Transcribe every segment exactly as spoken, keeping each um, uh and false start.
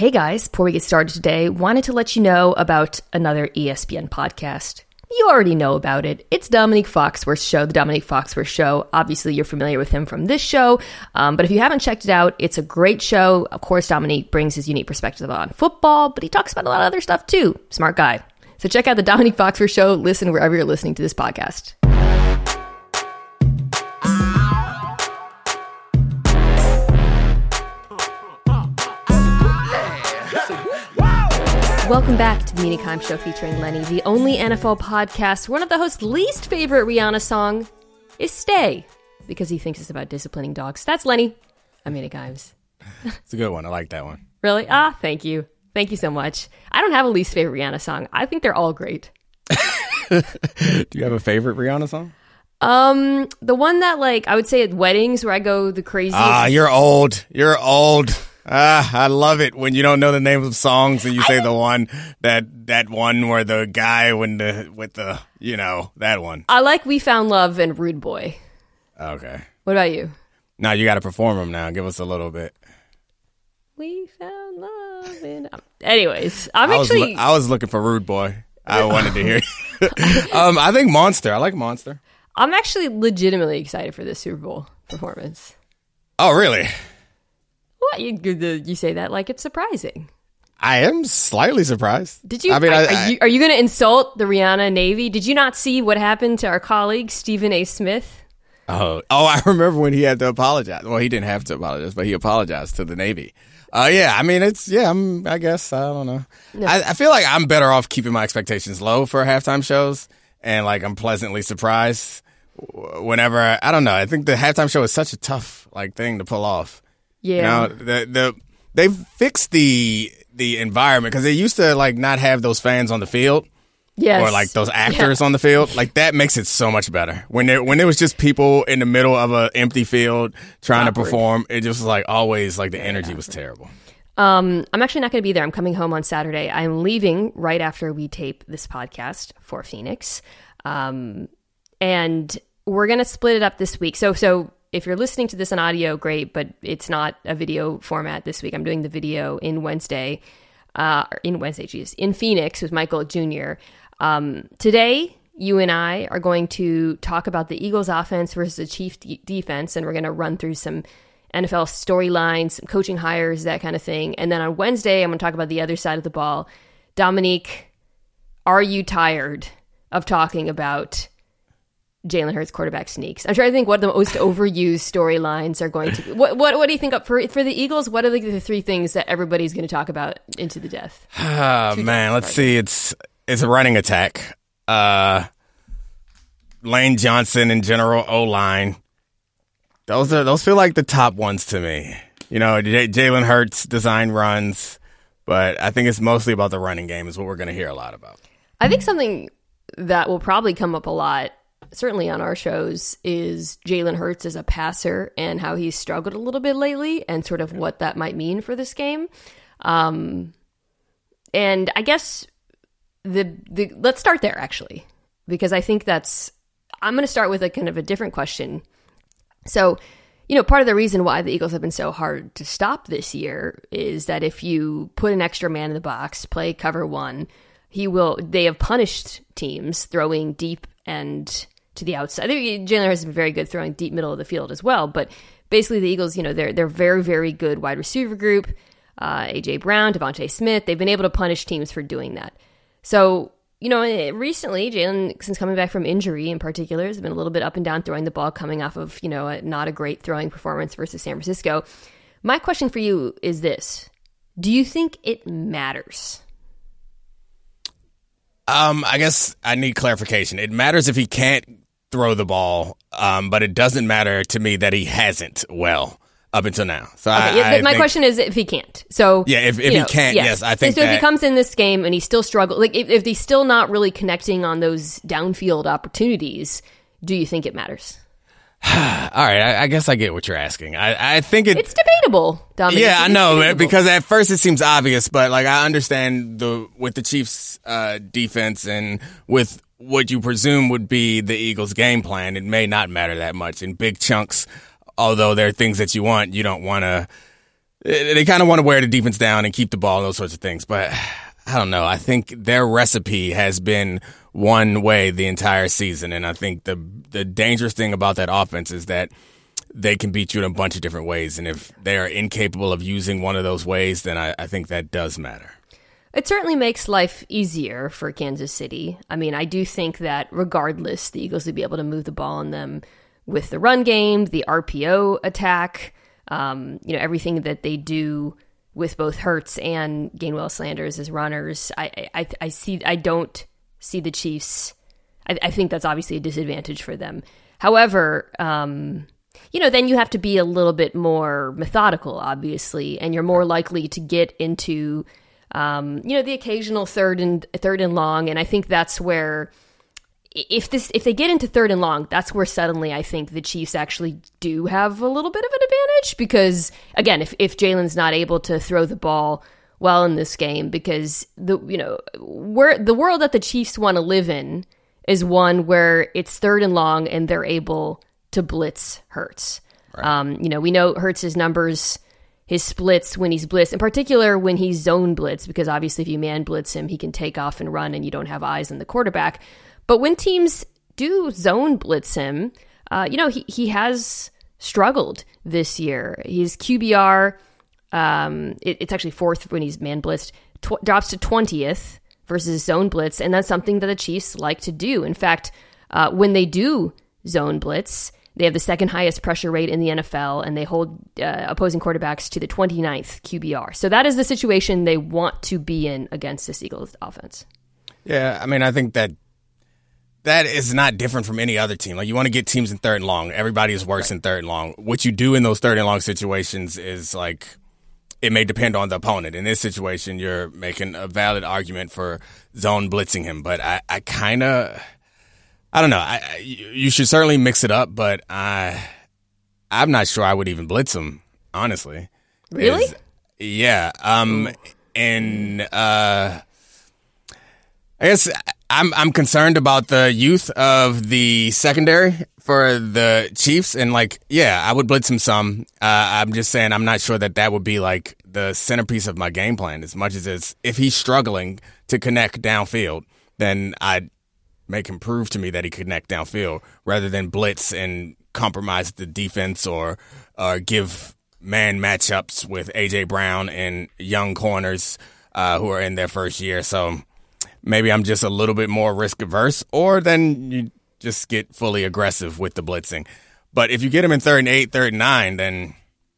Hey guys, before we get started today, wanted to let you know about another E S P N podcast. You already know about it. It's Dominique Foxworth's show, The Dominique Foxworth Show. Obviously, you're familiar with him from this show, um, but if you haven't checked it out, it's a great show. Of course, Dominique brings his unique perspective on football, but he talks about a lot of other stuff too. Smart guy. So check out The Dominique Foxworth Show. Listen wherever you're listening to this podcast. Welcome back to the Mina Kimes Show featuring Lenny, the only N F L podcast. One of the host's least favorite Rihanna song is Stay, because he thinks it's about disciplining dogs. That's Lenny. I'm Mina Kimes. It's a good one. I like that one. Really? Ah, thank you. Thank you so much. I don't have a least favorite Rihanna song. I think they're all great. Do you have a favorite Rihanna song? Um, the one that, like, I would say at weddings where I go the craziest. Ah, you're old. You're old. Ah, I love it when you don't know the names of songs and you say the one that that one where the guy when the with the you know that one. I like We Found Love and Rude Boy. Okay. What about you? Now you got to perform them. Now give us a little bit. We found love in. Anyways, I'm I was actually. Lo- I was looking for Rude Boy. I wanted to hear. um, I think Monster. I like Monster. I'm actually legitimately excited for this Super Bowl performance. Oh, really? What you you say that like it's surprising? I am slightly surprised. Did you? I mean, are, I, are you, are you going to insult the Rihanna Navy? Did you not see what happened to our colleague Stephen A. Smith? Oh, oh! I remember when he had to apologize. Well, he didn't have to apologize, but he apologized to the Navy. Uh, yeah, I mean, it's yeah. I'm, I guess I don't know. No. I, I feel like I'm better off keeping my expectations low for halftime shows, and like I'm pleasantly surprised whenever I, I don't know. I think the halftime show is such a tough like thing to pull off. Yeah, you know, the the they've fixed the the environment because they used to like not have those fans on the field. Yes. Or like those actors yeah. on the field. Like that makes it so much better. When there when it was just people in the middle of an empty field trying Awkward. to perform, it just was like always like the energy yeah. was terrible. Um, I'm actually not going to be there. I'm coming home on Saturday. I'm leaving right after we tape this podcast for Phoenix. Um, and we're going to split it up this week. So so if you're listening to this on audio, great, but it's not a video format this week. I'm doing the video in Wednesday, uh, in Wednesday, geez, in Phoenix with Michael Junior Um, today, you and I are going to talk about the Eagles offense versus the Chiefs de- defense, and we're going to run through some N F L storylines, some coaching hires, that kind of thing. And then on Wednesday, I'm going to talk about the other side of the ball. Dominique, are you tired of talking about Jalen Hurts quarterback sneaks? I'm trying to think what the most overused storylines are going to be. What, what, what do you think up for, for the Eagles? What are the, the three things that everybody's going to talk about into the death? Oh, man, let's see. It's... It's a running attack. Uh, Lane Johnson in general O-line. Those are those feel like the top ones to me. You know, J- Jalen Hurts design runs, but I think it's mostly about the running game is what we're going to hear a lot about. I think something that will probably come up a lot, certainly on our shows, is Jalen Hurts as a passer and how he's struggled a little bit lately and sort of what that might mean for this game. Um, and I guess... The, the let's start there, actually, because I think that's, I'm going to start with a kind of a different question. So, you know, part of the reason why the Eagles have been so hard to stop this year is that if you put an extra man in the box, play cover one, he will, they have punished teams throwing deep and to the outside. I think Jalen has been very good throwing deep middle of the field as well, but basically the Eagles, you know, they're, they're very, very good wide receiver group. Uh, A J Brown, Devontae Smith, they've been able to punish teams for doing that. So, you know, recently, Jalen, since coming back from injury in particular, has been a little bit up and down throwing the ball, coming off of, you know, a, not a great throwing performance versus San Francisco. My question for you is this. Do you think it matters? Um, I guess I need clarification. It matters if he can't throw the ball, um, but it doesn't matter to me that he hasn't well. Up until now. So okay, I, I my think, question is if he can't. So yeah, if, if he know, can't, yes. yes, I think so. So if that, he comes in this game and he still struggles, like if, if he's still not really connecting on those downfield opportunities, do you think it matters? All right, I, I guess I get what you're asking. I, I think it, it's debatable, Dominic. Yeah, I know, debatable. because at first it seems obvious, but like I understand the with the Chiefs' uh, defense and with what you presume would be the Eagles' game plan, it may not matter that much in big chunks. Although there are things that you want, you don't want to they kind of want to wear the defense down and keep the ball and those sorts of things. But I don't know. I think their recipe has been one way the entire season. And I think the the dangerous thing about that offense is that they can beat you in a bunch of different ways. And if they are incapable of using one of those ways, then I, I think that does matter. It certainly makes life easier for Kansas City. I mean, I do think that regardless, the Eagles would be able to move the ball on them with the run game, the R P O attack, um, you know, everything that they do with both Hurts and Gainwell Sanders as runners. I, I, I see. I don't see the Chiefs. I, I think that's obviously a disadvantage for them. However, um, you know, then you have to be a little bit more methodical, obviously, and you're more likely to get into, um, you know, the occasional third and third and long. And I think that's where, if this, if they get into third and long, that's where suddenly I think the Chiefs actually do have a little bit of an advantage. Because again, if if Jalen's not able to throw the ball well in this game, because the you know where the world that the Chiefs want to live in is one where it's third and long and they're able to blitz Hurts. Right. Um, you know, we know Hurts' numbers, his splits when he's blitzed, in particular when he's zone blitz, because obviously if you man blitz him, he can take off and run and you don't have eyes on the quarterback. But when teams do zone blitz him, uh, you know, he, he has struggled this year. His Q B R, um, it, it's actually fourth when he's man blitzed, tw- drops to twentieth versus zone blitz, and that's something that the Chiefs like to do. In fact, uh, when they do zone blitz, they have the second highest pressure rate in the N F L, and they hold uh, opposing quarterbacks to the twenty-ninth Q B R. So that is the situation they want to be in against this Eagles offense. Yeah, I mean, I think that that is not different from any other team. Like, you want to get teams in third and long. Everybody is worse right. in third and long. What you do in those third and long situations is, like, it may depend on the opponent. In this situation, you're making a valid argument for zone blitzing him. But I, I kind of, I don't know. I, I, you should certainly mix it up, but I, I'm not sure I would even blitz him, honestly. Really? Is, yeah. Um, and uh, I guess I'm I'm concerned about the youth of the secondary for the Chiefs, and like, yeah, I would blitz him some. Uh, I'm just saying I'm not sure that that would be like the centerpiece of my game plan as much as it's if he's struggling to connect downfield, then I'd make him prove to me that he could connect downfield rather than blitz and compromise the defense or or give man matchups with A J Brown and young corners uh, who are in their first year. So maybe I'm just a little bit more risk averse, or then you just get fully aggressive with the blitzing. But if you get him in third and eight, third and nine, then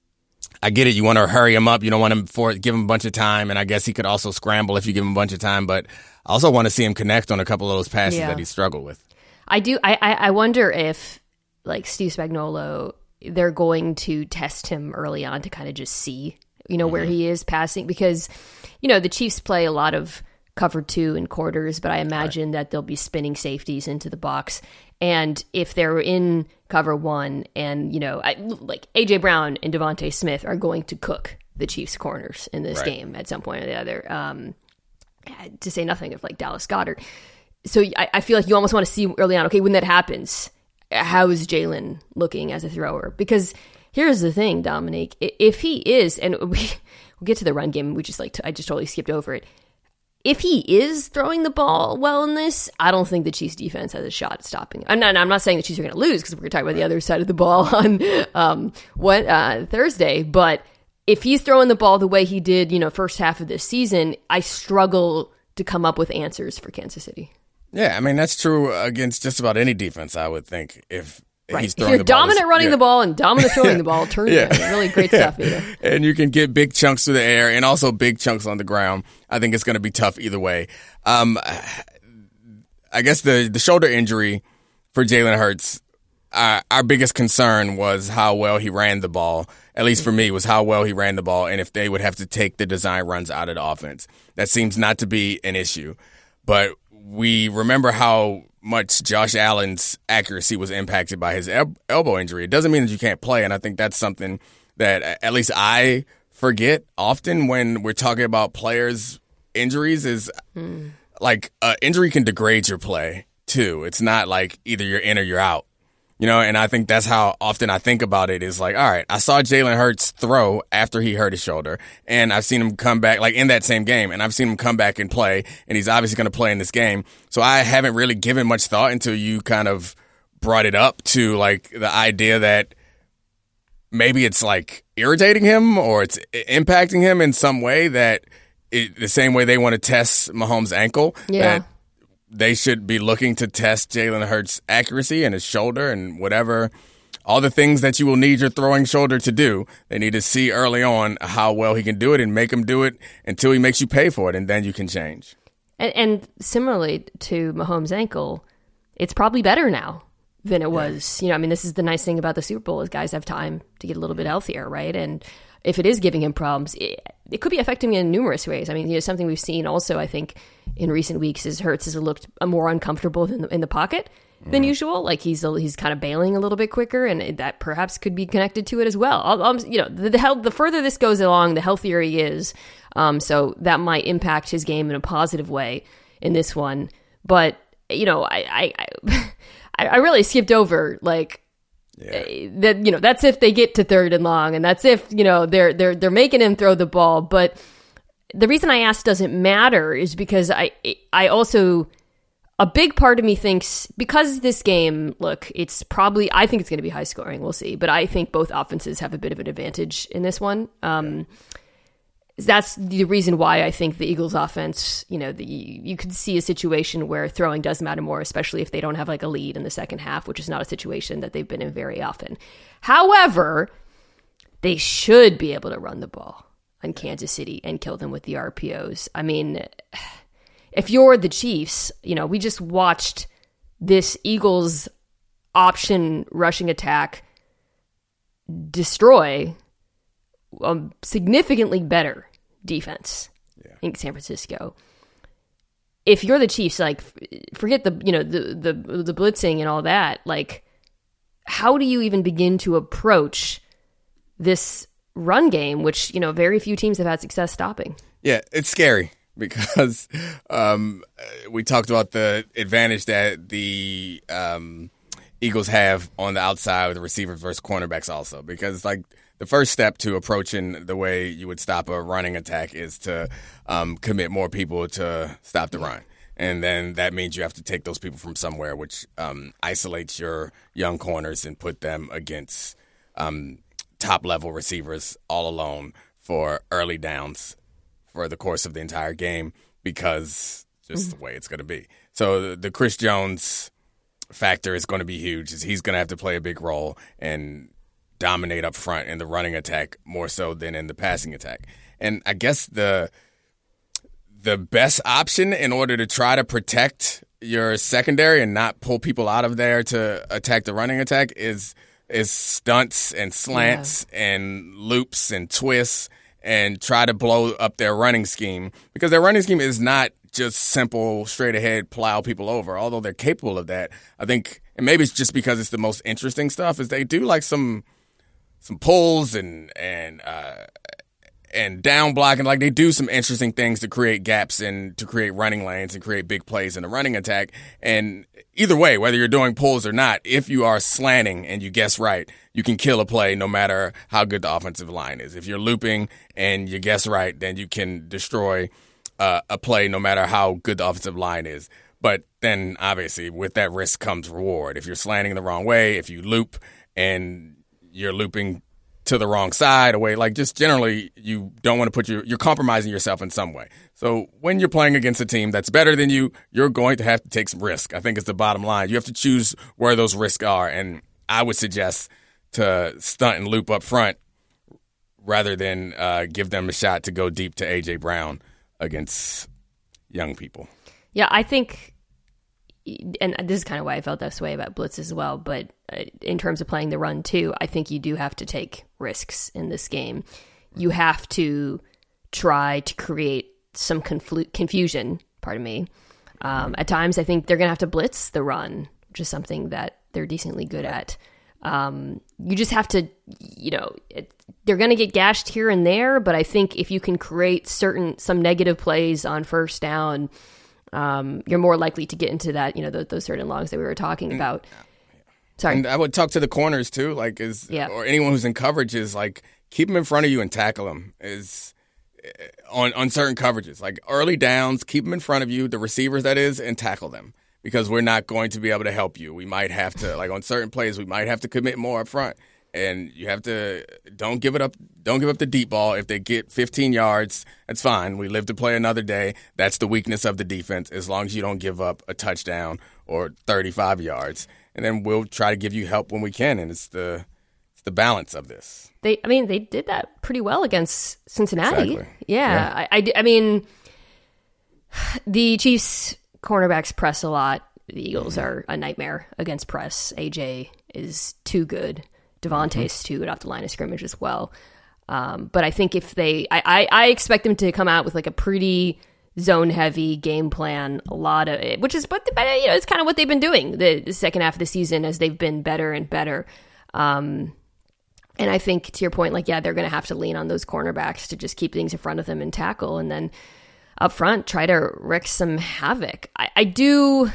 I get it. You want to hurry him up. You don't want him for give him a bunch of time. And I guess he could also scramble if you give him a bunch of time. But I also want to see him connect on a couple of those passes yeah. that he struggled with. I do. I, I wonder if, like, Steve Spagnuolo, they're going to test him early on to kind of just see, you know, mm-hmm. where he is passing. Because, you know, the Chiefs play a lot of cover two and quarters, but I imagine right. that they'll be spinning safeties into the box. And if they're in cover one and, you know, I, like A J Brown and Devontae Smith are going to cook the Chiefs corners in this right. game at some point or the other, um, to say nothing of like Dallas Goedert. So I, I feel like you almost want to see early on, okay, when that happens, how is Jalen looking as a thrower? Because here's the thing, Dominique, if he is, and we, we'll get to the run game, we just like, I just totally skipped over it. If he is throwing the ball well in this, I don't think the Chiefs defense has a shot at stopping him. I'm not, I'm not saying the Chiefs are going to lose because we're going to talk about the other side of the ball on um, what uh, Thursday. But if he's throwing the ball the way he did, you know, first half of this season, I struggle to come up with answers for Kansas City. Yeah, I mean, that's true against just about any defense, I would think. If Right. he's If you're the dominant ball, running yeah. the ball and dominant throwing the ball, turn yeah. it. Really great yeah. stuff, Vito. And you can get big chunks through the air and also big chunks on the ground. I think it's going to be tough either way. Um, I guess the, the shoulder injury for Jalen Hurts, uh, our biggest concern was how well he ran the ball. At least for me, was how well he ran the ball and if they would have to take the design runs out of the offense. That seems not to be an issue. But we remember how much Josh Allen's accuracy was impacted by his el- elbow injury. It doesn't mean that you can't play, and I think that's something that at least I forget often when we're talking about players' injuries is mm. like uh, injury can degrade your play too. It's not like either you're in or you're out. You know, and I think that's how often I think about it is like, all right, I saw Jalen Hurts throw after he hurt his shoulder, and I've seen him come back, like in that same game, and I've seen him come back and play, and he's obviously going to play in this game. So I haven't really given much thought until you kind of brought it up to like the idea that maybe it's like irritating him or it's impacting him in some way that it, the same way they want to test Mahomes' ankle. Yeah. That they should be looking to test Jalen Hurts' accuracy and his shoulder and whatever, all the things that you will need your throwing shoulder to do. They need to see early on how well he can do it and make him do it until he makes you pay for it, and then you can change. And, and similarly to Mahomes' ankle, it's probably better now than it was. Yeah. You know, I mean, this is the nice thing about the Super Bowl is guys have time to get a little bit healthier, right? And if it is giving him problems, it, it could be affecting him in numerous ways. I mean, you know, something we've seen also, I think, in recent weeks is Hurts has looked more uncomfortable in the, in the pocket than mm. usual. Like he's he's kind of bailing a little bit quicker, and that perhaps could be connected to it as well. I'll, I'll, you know, the the, health, the further this goes along, the healthier he is. Um, so that might impact his game in a positive way in this one. But you know, I I, I, I really skipped over like. Yeah. That you know that's if they get to third and long, and that's if you know they're they're they're making him throw the ball. But the reason I ask doesn't matter is because I I also a big part of me thinks because this game, look, it's probably I think it's going to be high scoring. We'll see, but I think both offenses have a bit of an advantage in this one. Um, yeah. That's the reason why I think the Eagles offense, you know, the, you could see a situation where throwing does matter more, especially if they don't have like a lead in the second half, which is not a situation that they've been in very often. However, they should be able to run the ball on Kansas City and kill them with the R P Os. I mean, if you're the Chiefs, you know, we just watched this Eagles option rushing attack destroy a significantly better defense yeah. in San Francisco. If you're the Chiefs, like forget the you know the the the blitzing and all that. Like, how do you even begin to approach this run game, which you know very few teams have had success stopping? Yeah, it's scary because um, we talked about the advantage that the um, Eagles have on the outside with the receivers versus cornerbacks, also because like. The first step to approaching the way you would stop a running attack is to um, commit more people to stop the run. And then that means you have to take those people from somewhere, which um, isolates your young corners and put them against um, top-level receivers all alone for early downs for the course of the entire game because just mm-hmm. the way it's going to be. So the Chris Jones factor is going to be huge. He's going to have to play a big role and dominate up front in the running attack more so than in the passing attack. And I guess the the best option in order to try to protect your secondary and not pull people out of there to attack the running attack is is stunts and slants yeah. and loops and twists and try to blow up their running scheme because their running scheme is not just simple straight ahead plow people over, although they're capable of that. I think, and maybe it's just because it's the most interesting stuff, is they do like some some pulls and and uh, and down blocking. Like they do some interesting things to create gaps and to create running lanes and create big plays in the running attack. And either way, whether you're doing pulls or not, if you are slanting and you guess right, you can kill a play no matter how good the offensive line is. If you're looping and you guess right, then you can destroy uh, a play no matter how good the offensive line is. But then obviously with that risk comes reward. If you're slanting the wrong way, if you loop and you're looping to the wrong side away, like just generally you don't want to put your, you're compromising yourself in some way. So when you're playing against a team that's better than you, you're going to have to take some risk. I think it's the bottom line. You have to choose where those risks are. And I would suggest to stunt and loop up front rather than uh, give them a shot to go deep to A J Brown against young people. Yeah, I think, and this is kind of why I felt this way about blitz as well, but in terms of playing the run too, I think you do have to take risks in this game. You have to try to create some confl- confusion, pardon me. Um, at times, I think they're going to have to blitz the run, which is something that they're decently good at. Um, you just have to, you know, it, they're going to get gashed here and there, but I think if you can create certain, some negative plays on first down, um, you're more likely to get into that, you know, those, those certain longs that we were talking about. Sorry. And I would talk to the corners too, like is yeah. or anyone who's in coverage is like keep them in front of you and tackle them is on on certain coverages, like early downs, keep them in front of you, the receivers that is, and tackle them because we're not going to be able to help you. We might have to like on certain plays, we might have to commit more up front, and you have to don't give it up. Don't give up the deep ball. If they get fifteen yards, that's fine. We live to play another day. That's the weakness of the defense. As long as you don't give up a touchdown or thirty-five yards. And then we'll try to give you help when we can, and it's the it's the balance of this. They, I mean, they did that pretty well against Cincinnati. Exactly. Yeah, yeah. I, I, I mean, the Chiefs cornerbacks press a lot. The Eagles mm-hmm. are a nightmare against press. A J is too good. Devontae's mm-hmm. too good off the line of scrimmage as well. Um, but I think if they, I, I, I expect them to come out with like a pretty zone heavy game plan, a lot of it, which is but, but you know it's kind of what they've been doing the, the second half of the season as they've been better and better. Um, and I think to your point, like yeah, they're going to have to lean on those cornerbacks to just keep things in front of them and tackle, and then up front try to wreak some havoc. I, I do.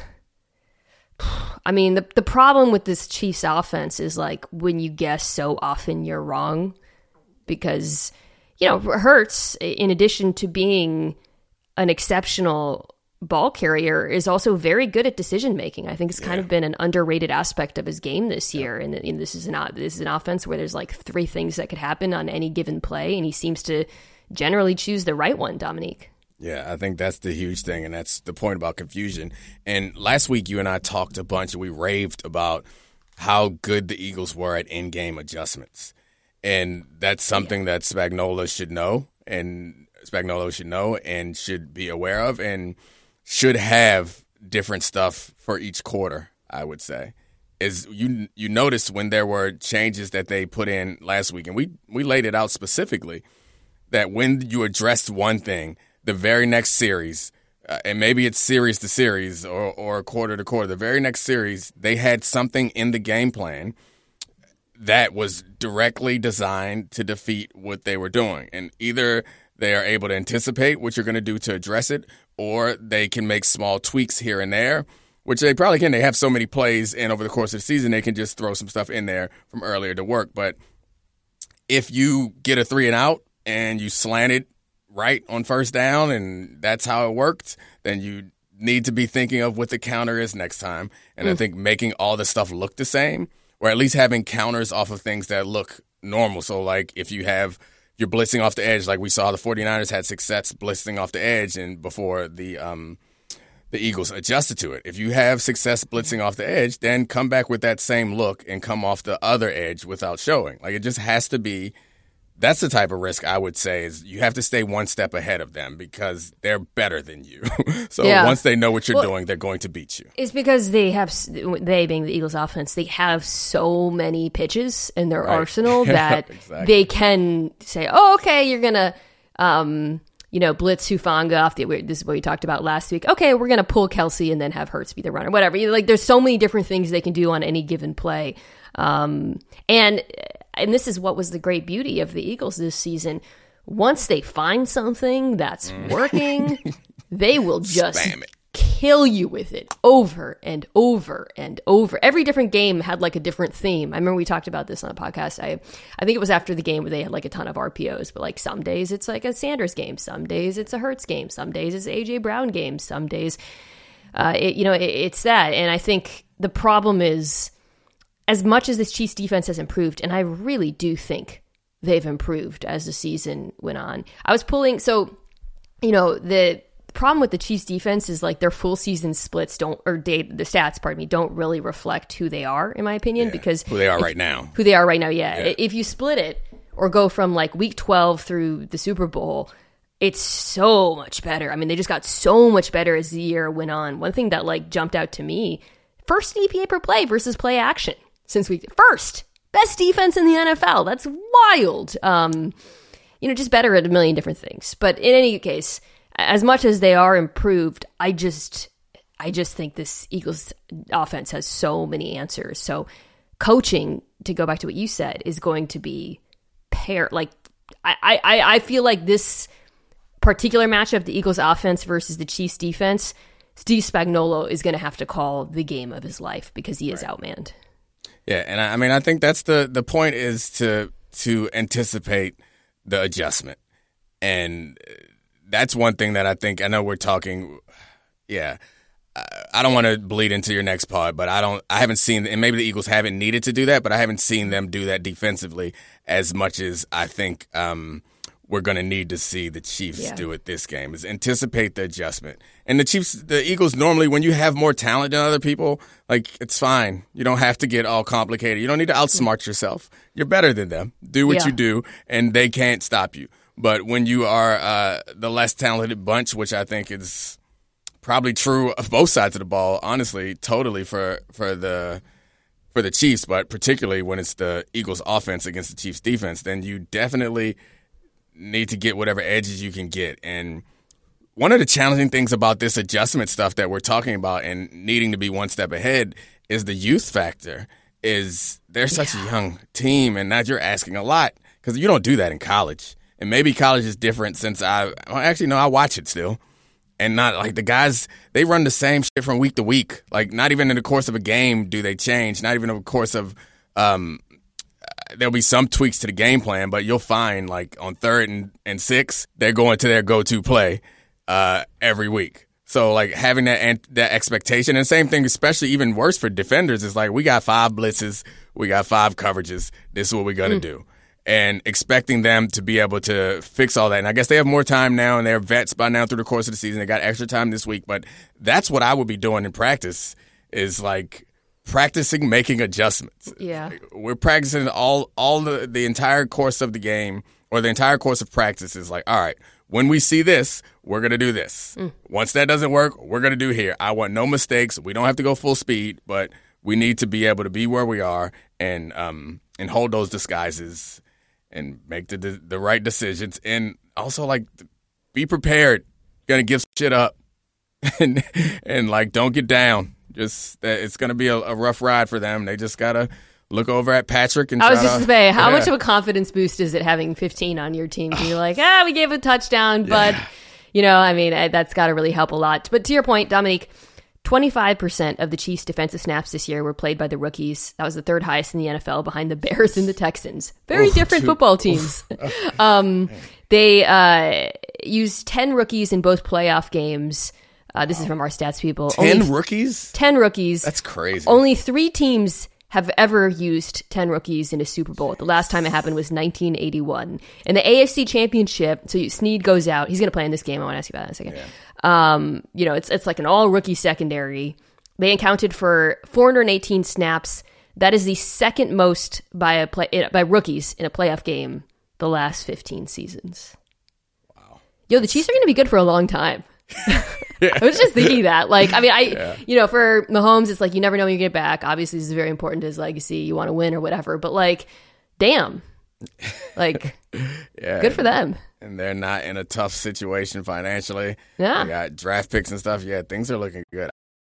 I mean, the the problem with this Chiefs offense is like when you guess so often you're wrong, because you know Hurts, in addition to being an exceptional ball carrier, is also very good at decision making. I think it's kind yeah. of been an underrated aspect of his game this year. And, and this is not this is an offense where there's like three things that could happen on any given play, and he seems to generally choose the right one. Dominique. Yeah, I think that's the huge thing, and that's the point about confusion. And last week, you and I talked a bunch, and we raved about how good the Eagles were at in-game adjustments, and that's something yeah. that Spagnuolo should know, and Spagnuolo should know and should be aware of and should have different stuff for each quarter, I would say. Is you you noticed when there were changes that they put in last week, and we, we laid it out specifically, that when you addressed one thing, the very next series, uh, and maybe it's series to series or, or quarter to quarter, the very next series, they had something in the game plan that was directly designed to defeat what they were doing. And either they are able to anticipate what you're going to do to address it, or they can make small tweaks here and there, which they probably can. They have so many plays, and over the course of the season, they can just throw some stuff in there from earlier to work. But if you get a three and out and you slant it right on first down, and that's how it worked, then you need to be thinking of what the counter is next time. And mm. I think making all the stuff look the same, or at least having counters off of things that look normal. So, like, if you have you're blitzing off the edge, like we saw the 49ers had success blitzing off the edge, and before the um, the Eagles adjusted to it. If you have success blitzing off the edge, then come back with that same look and come off the other edge without showing. Like, it just has to be. That's the type of risk I would say is you have to stay one step ahead of them because they're better than you. So yeah. once they know what you're well, doing, they're going to beat you. It's because they have, they being the Eagles offense, they have so many pitches in their right. arsenal that exactly. they can say, oh, okay, you're going to, um, you know, blitz Hufanga off the, this is what we talked about last week. Okay, we're going to pull Kelsey and then have Hurts be the runner, whatever. Like, there's so many different things they can do on any given play. Um, and, And this is what was the great beauty of the Eagles this season. Once they find something that's working, they will just kill you with it over and over and over. Every different game had like a different theme. I remember we talked about this on a podcast. I I think it was after the game where they had like a ton of R P Os, but like some days it's like a Sanders game. Some days it's a Hurts game. Some days it's an A J Brown game. Some days, uh, it, you know, it, it's that. And I think the problem is, as much as this Chiefs defense has improved, and I really do think they've improved as the season went on. I was pulling, so, you know, the problem with the Chiefs defense is like their full season splits don't, or date, the stats, pardon me, don't really reflect who they are, in my opinion, yeah, because who they are if, right now. Who they are right now, yeah. yeah. If you split it or go from like week twelve through the Super Bowl, it's so much better. I mean, they just got so much better as the year went on. One thing that like jumped out to me, first E P A per play versus play action. Since we first best defense in the N F L, that's wild. Um, you know, just better at a million different things. But in any case, as much as they are improved, I just, I just think this Eagles offense has so many answers. So, coaching, to go back to what you said, is going to be pair. Like, I, I, I feel like this particular matchup, the Eagles offense versus the Chiefs defense, Steve Spagnuolo is going to have to call the game of his life because he is right. outmanned. Yeah, and I, I mean, I think that's the the point is to to anticipate the adjustment, and that's one thing that I think I know we're talking. Yeah, I don't want to bleed into your next pod, but I don't. I haven't seen, and maybe the Eagles haven't needed to do that, but I haven't seen them do that defensively as much as I think um, we're going to need to see the Chiefs yeah. do it this game. Is anticipate the adjustment, and the Chiefs, the Eagles normally when you have more talent than other people, like it's fine. You don't have to get all complicated. You don't need to outsmart yourself. You're better than them. Do what yeah. you do, and they can't stop you. But when you are uh, the less talented bunch, which I think is probably true of both sides of the ball, honestly, totally for for the for the Chiefs, but particularly when it's the Eagles' offense against the Chiefs' defense, then you definitely need to get whatever edges you can get. And one of the challenging things about this adjustment stuff that we're talking about and needing to be one step ahead is the youth factor. Is they're such yeah. a young team, and now you're asking a lot because you don't do that in college. And maybe college is different since I well, actually no, I watch it still. And not like the guys, they run the same shit from week to week. Like not even in the course of a game do they change. Not even in the course of, um, there'll be some tweaks to the game plan, but you'll find like on third and, and six, they're going to their go-to play uh, every week. So like having that that expectation, and same thing, especially even worse for defenders, is like we got five blitzes, we got five coverages. This is what we're gonna mm. do. And expecting them to be able to fix all that. And I guess they have more time now, and they're vets by now through the course of the season. They got extra time this week. But that's what I would be doing in practice is, like, practicing making adjustments. Yeah. Like, we're practicing all all the, the entire course of the game or the entire course of practice is like, all right, when we see this, we're going to do this. Mm. Once that doesn't work, we're going to do here. I want no mistakes. We don't have to go full speed, but we need to be able to be where we are and um and hold those disguises and make the the right decisions, and also like be prepared. Gonna give shit up, and and like don't get down. Just that it's gonna be a, a rough ride for them. They just gotta look over at Patrick and. I try was just to to say, how yeah. much of a confidence boost is it having fifteen on your team? To be like, ah, we gave a touchdown, but yeah. you know, I mean, that's got to really help a lot. But to your point, Dominique. twenty-five percent of the Chiefs' defensive snaps this year were played by the rookies. That was the third highest in the N F L behind the Bears and the Texans. Very Oof, different two, football teams. um, they uh, used ten rookies in both playoff games. Uh, this wow. is from our stats people. ten Only rookies? ten rookies. That's crazy. Only three teams have ever used ten rookies in a Super Bowl. The last time it happened was nineteen eighty-one. In the A F C Championship, so Snead goes out. He's going to play in this game. I want to ask you about that in a second. Yeah. Um, you know, it's it's like an all-rookie secondary. They accounted for four hundred eighteen snaps. That is the second most by a play by rookies in a playoff game the last fifteen seasons. Wow. Yo, the Chiefs are going to be good for a long time. yeah. I was just thinking that. Like, I mean, I, yeah. you know, for Mahomes, it's like you never know when you get back. Obviously, this is very important to his legacy. You want to win or whatever. But, like, damn. Like, yeah. good for them. And they're not in a tough situation financially. Yeah. They got draft picks and stuff. Yeah, things are looking good.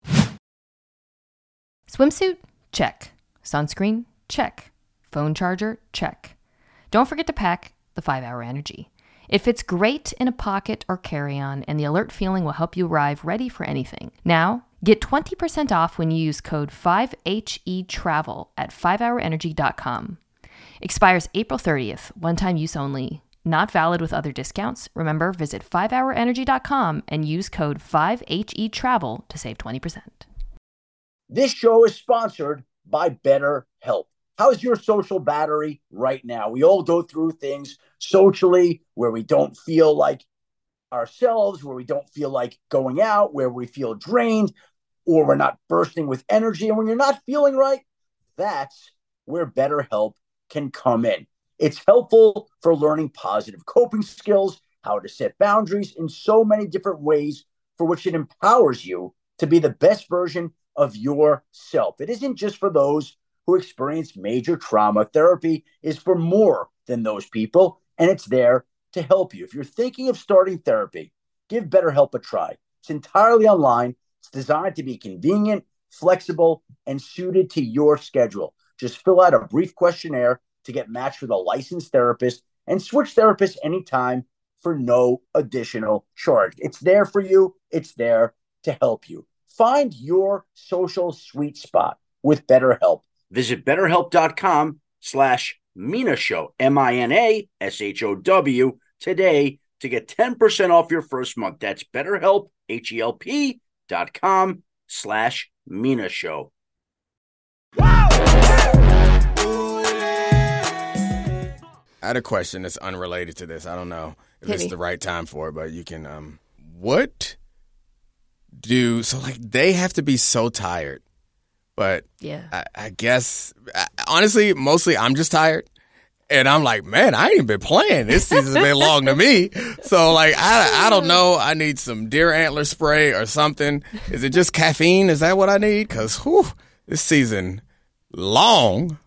Swimsuit? Check. Sunscreen? Check. Phone charger? Check. Don't forget to pack the five hour Energy. It fits great in a pocket or carry-on, and the alert feeling will help you arrive ready for anything. Now, get twenty percent off when you use code five H E travel at five hour energy dot com. Expires April thirtieth, one-time use only. Not valid with other discounts. Remember, visit five hour energy dot com and use code five H E travel to save twenty percent. This show is sponsored by BetterHelp. How's your social battery right now? We all go through things socially where we don't feel like ourselves, where we don't feel like going out, where we feel drained, or we're not bursting with energy. And when you're not feeling right, that's where BetterHelp can come in. It's helpful for learning positive coping skills, how to set boundaries in so many different ways for which it empowers you to be the best version of yourself. It isn't just for those who experience major trauma. Therapy is for more than those people, and it's there to help you. If you're thinking of starting therapy, give BetterHelp a try. It's entirely online. It's designed to be convenient, flexible, and suited to your schedule. Just fill out a brief questionnaire to get matched with a licensed therapist and switch therapists anytime for no additional charge. It's there for you. It's there to help you. Find your social sweet spot with BetterHelp. Visit betterhelp.com slash Mina Show, M I N A S H O W, today to get ten percent off your first month. That's BetterHelp, H E L P dot com slash Mina Show. I had a question that's unrelated to this. I don't know if Hit it's me. the right time for it, but you can. Um, what do so like they have to be so tired, but Yeah. I, I guess I, honestly, mostly I'm just tired, and I'm like, man, I ain't even been playing. This season's been long to me, so like I I don't know. I need some deer antler spray or something. Is it just caffeine? Is that what I need? Because whew, this season long.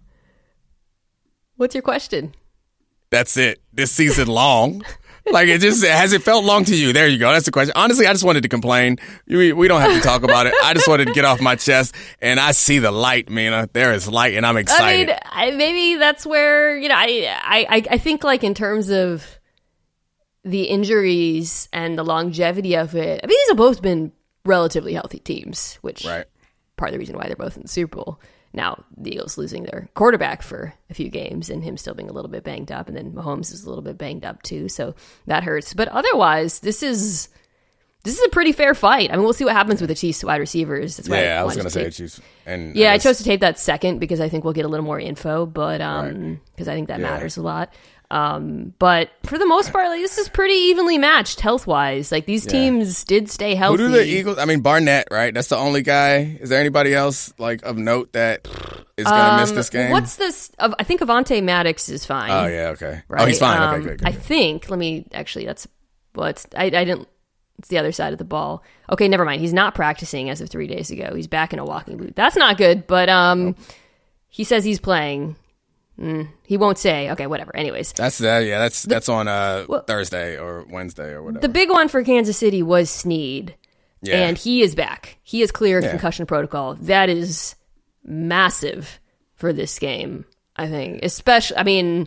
What's your question? That's it. This season long. Like, it just, has it felt long to you? There you go. That's the question. Honestly, I just wanted to complain. We, we don't have to talk about it. I just wanted to get off my chest, and I see the light, Mina. There is light, and I'm excited. I mean, I, maybe that's where, you know, I, I, I think, like, in terms of the injuries and the longevity of it, I mean, these have both been relatively healthy teams, which Right. part of the reason why they're both in the Super Bowl. Now, the Eagles losing their quarterback for a few games and him still being a little bit banged up, and then Mahomes is a little bit banged up too, so that hurts. But otherwise, this is this is a pretty fair fight. I mean, we'll see what happens with the Chiefs wide receivers. That's why Yeah, I was wanted going to say take- Chiefs. And Yeah, I, guess- chose to tape that second because I think we'll get a little more info, but um, because I think that Yeah. matters a lot. Um, but for the most part, like, this is pretty evenly matched health wise. Like, these Yeah. teams did stay Who healthy. do the Eagles? I mean, Barnett, right? That's the only guy. Is there anybody else like of note that is going to miss Um, this game? What's this? Uh, I think Avante Maddox is fine. Oh yeah, okay. Right? Oh, he's fine. Um, okay, good. good, I good. think. Let me actually. That's well. It's I. I didn't. It's the other side of the ball. Okay, never mind. He's not practicing as of three days ago. He's back in a walking boot. That's not good. But um, he says he's playing. Mm, he won't say. Okay, whatever. Anyways, That's that. Yeah, that's that's on uh well- Thursday or Wednesday or whatever. the big one for Kansas City was Snead, yeah. and he is back. He is clear of Yeah. concussion protocol. That is massive for this game. I think, especially. I mean.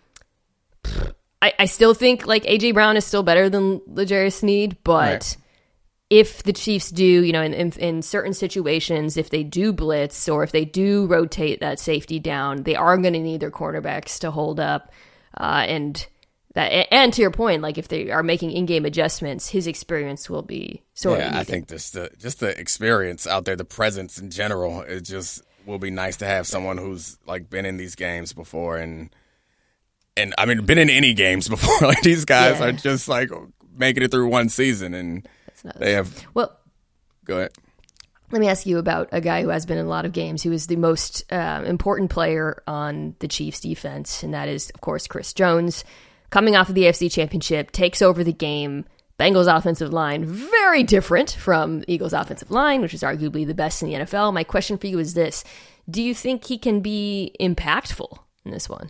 I, I still think like A J Brown is still better than L'Jarius Sneed, but Right. if the Chiefs do, you know, in, in in certain situations, if they do blitz or if they do rotate that safety down, they are going to need their cornerbacks to hold up. Uh, and that, and to your point, like if they are making in-game adjustments, his experience will be sort yeah, of. I think this the just the experience out there, the presence in general, it just will be nice to have someone who's like been in these games before and and I mean been in any games before. Like these guys Yeah. are just like making it through one season and nuts. they have. Well, Go ahead. let me ask you about a guy who has been in a lot of games, who is the most uh, important player on the Chiefs defense, and that is, of course, Chris Jones. Coming off of the A F C Championship, takes over the game. Bengals offensive line, very different from Eagles offensive line, which is arguably the best in the N F L. My question for you is this. Do you think he can be impactful in this one?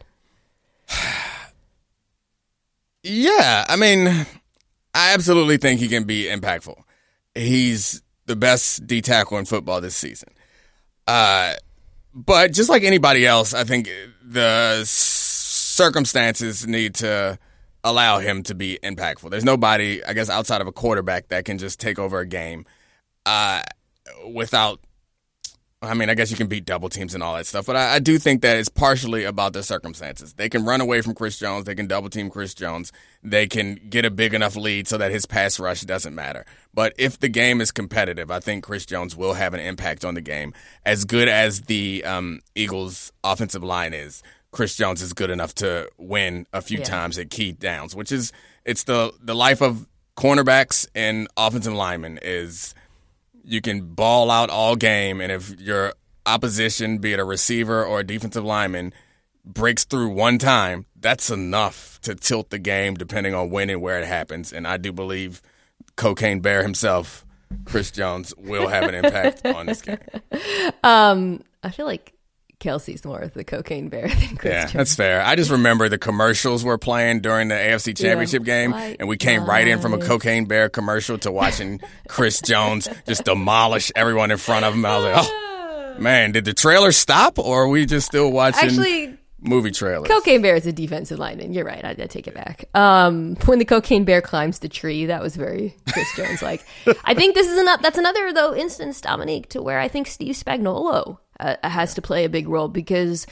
Yeah, I mean, I absolutely think he can be impactful. He's the best D tackle in football this season. Uh, but just like anybody else, I think the s- circumstances need to allow him to be impactful. There's nobody, I guess, outside of a quarterback that can just take over a game uh, without. I mean, I guess you can beat double teams and all that stuff, but I, I do think that it's partially about the circumstances. They can run away from Chris Jones. They can double team Chris Jones. They can get a big enough lead so that his pass rush doesn't matter. But if the game is competitive, I think Chris Jones will have an impact on the game. As good as the um, Eagles' offensive line is, Chris Jones is good enough to win a few Yeah. times at key downs, which is it's the the life of cornerbacks and offensive linemen is – you can ball out all game, and if your opposition, be it a receiver or a defensive lineman, breaks through one time, that's enough to tilt the game depending on when and where it happens. And I do believe Cocaine Bear himself, Chris Jones, will have an impact on this game. Um, I feel like Kelsey's more of the cocaine bear than Chris Yeah, Jones. that's fair. I just remember the commercials were playing during the A F C Championship game, White and we came right in from a lies. Cocaine Bear commercial to watching Chris Jones just demolish everyone in front of him. I was like, oh, man, did the trailer stop, or are we just still watching Actually, movie trailers? Cocaine Bear is a defensive lineman. You're right. I, I take it back. Um, when the Cocaine Bear climbs the tree, that was very Chris Jones like. I think this is another. That's another though instance, Dominique, to where I think Steve Spagnuolo uh, has to play a big role because,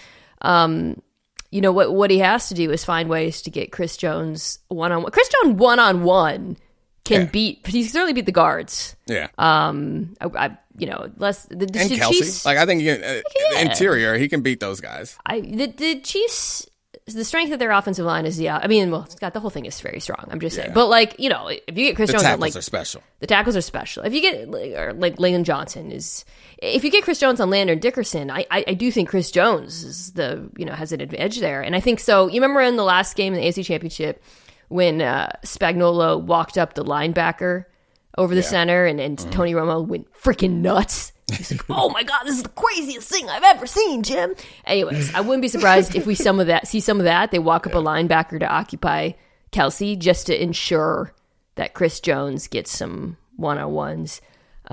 um, you know, what what he has to do is find ways to get Chris Jones one on one. Chris Jones one on one can yeah. beat. He can certainly beat the guards. Yeah. Um. I, I you know less the, the, and the Kelsey. Chiefs, like I think he, uh, yeah. interior he can beat those guys. I the the Chiefs. The strength of their offensive line is, yeah. I mean, well, Scott, the whole thing is very strong. I'm just saying, yeah. but like, you know, if you get Chris the Jones, tackles like are special. The tackles are special. If you get like, or like Landon Johnson is, if you get Chris Jones on Landon Dickerson, I, I I do think Chris Jones is the you know has an edge there, and I think so. You remember in the last game in the A F C Championship when uh, Spagnuolo walked up the linebacker over the yeah. center, and, and mm-hmm. Tony Romo went freaking nuts. He's like, oh my God, this is the craziest thing I've ever seen, Jim. Anyways, I wouldn't be surprised if we some of that see some of that. They walk up yeah. a linebacker to occupy Kelsey just to ensure that Chris Jones gets some one-on-ones.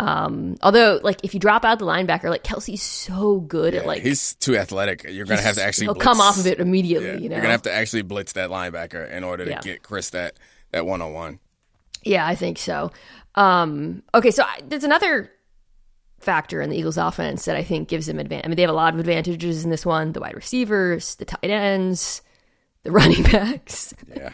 Um, although, like, if you drop out the linebacker, like Kelsey's so good yeah, at like he's too athletic. You're gonna have to actually he'll blitz. come off of it immediately. Yeah, you know, you're gonna have to actually blitz that linebacker in order to yeah. get Chris that that one-on-one. Yeah, I think so. Um, okay, so I, there's another factor in the Eagles offense that I think gives them advantage. I mean, they have a lot of advantages in this one: the wide receivers, the tight ends, the running backs. Yeah.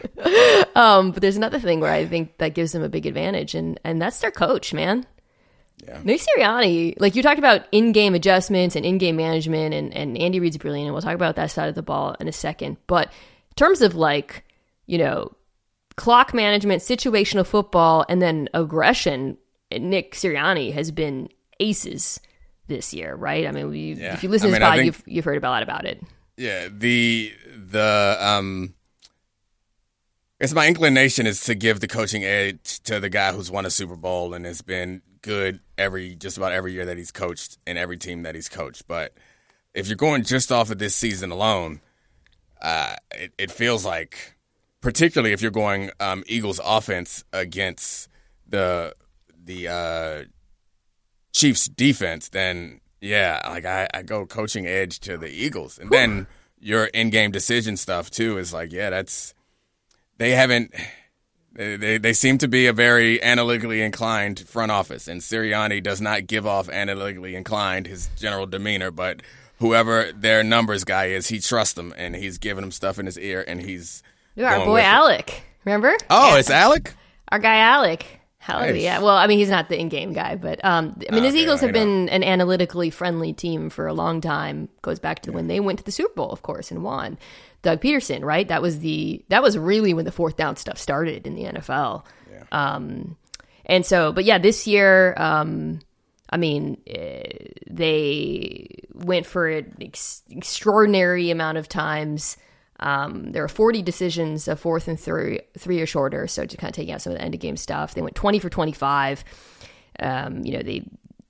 um, but there's another thing where I think that gives them a big advantage, and and that's their coach, man. Yeah. Nick Sirianni, like you talked about in-game adjustments and in-game management, and, and Andy Reid's brilliant, and we'll talk about that side of the ball in a second. But in terms of like, you know, clock management, situational football, and then aggression, Nick Sirianni has been aces this year, right? I mean, we, yeah. if you listen I to mean, this pod, think, you've you've heard a lot about it. Yeah, the the um, I guess my inclination is to give the coaching edge to the guy who's won a Super Bowl and has been good every just about every year that he's coached in every team that he's coached. But if you're going just off of this season alone, uh, it, it feels like, particularly if you're going um, Eagles offense against the the uh, Chiefs defense, then yeah, like I, I go coaching edge to the Eagles. And then your in-game decision stuff too is like, yeah, that's they haven't they, they they seem to be a very analytically inclined front office, and Sirianni does not give off analytically inclined his general demeanor, but whoever their numbers guy is, he trusts them and he's giving them stuff in his ear and he's You're our boy Alec, remember? Oh, yeah. It's Alec? Our guy Alec. Hallelujah. Nice. Yeah. Well, I mean, he's not the in-game guy, but um, I mean, the okay, Eagles have I know. been an analytically friendly team for a long time. Goes back to when they went to the Super Bowl, of course, and won. Doug Peterson, right? That was the that was really when the fourth down stuff started in the N F L. Yeah. Um, and so, but yeah, this year, um, I mean, uh, they went for an ex- extraordinary amount of times. Um, there were forty decisions of fourth and three, three or shorter. So just kind of taking out some of the end of game stuff. They went twenty for twenty-five. Um, you know, they